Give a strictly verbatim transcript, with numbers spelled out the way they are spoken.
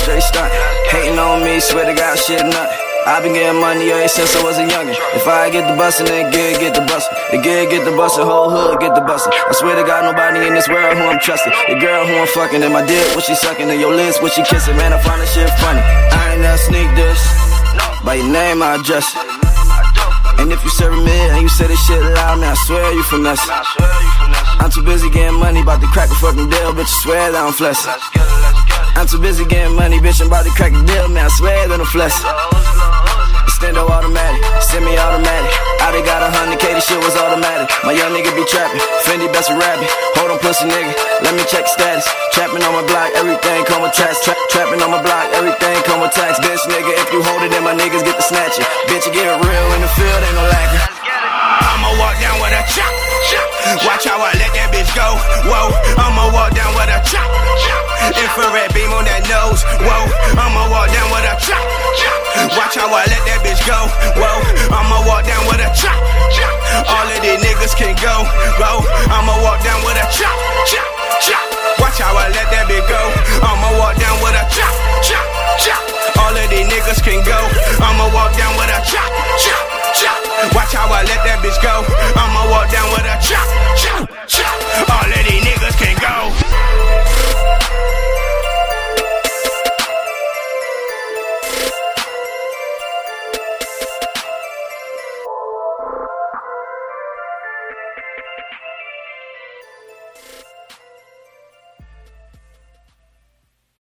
straight stunt. Hating on me, swear to God, shit nut. I been getting money ever since I was a youngin'. If I get the bustin', then good, get the bustin'. The good, get the bustin', whole hood, get the bustin'. I swear to God, nobody in this world who I'm trusting. The girl who I'm fucking, and my dick, what she sucking, and your lips, what she kissing. Man, I find this shit funny. I ain't never sneak this. By your name, I address it. And if you serving me and you say this shit loud, man, I swear you finesse. I'm too busy getting money, bout to crack a fucking deal, bitch, I swear that I'm flexing. I'm too busy getting money, bitch, I'm about to crack a deal, man, I swear that I'm flexing. Extendo automatic, semi-automatic. I done got a hundred K, this shit was automatic. My young nigga be trapping, Fendi best rabbit. Hold on, pussy nigga, let me check status. Trapping on my block, everything come with tax. Tra- trapping on my block, everything come with tax. Bitch nigga, if you hold it, then my niggas get the snatching. Bitch, you get it real in the field, ain't no lacking. I'ma walk down with a chop, chop. Watch how I let that bitch go. Whoa, I'ma walk down with a chop, chop. Infrared beam on that nose. Whoa, I'ma walk down with a chop, chop. Watch how I let that bitch go. Whoa, I'ma walk down with a chop, chop. All of these niggas can go.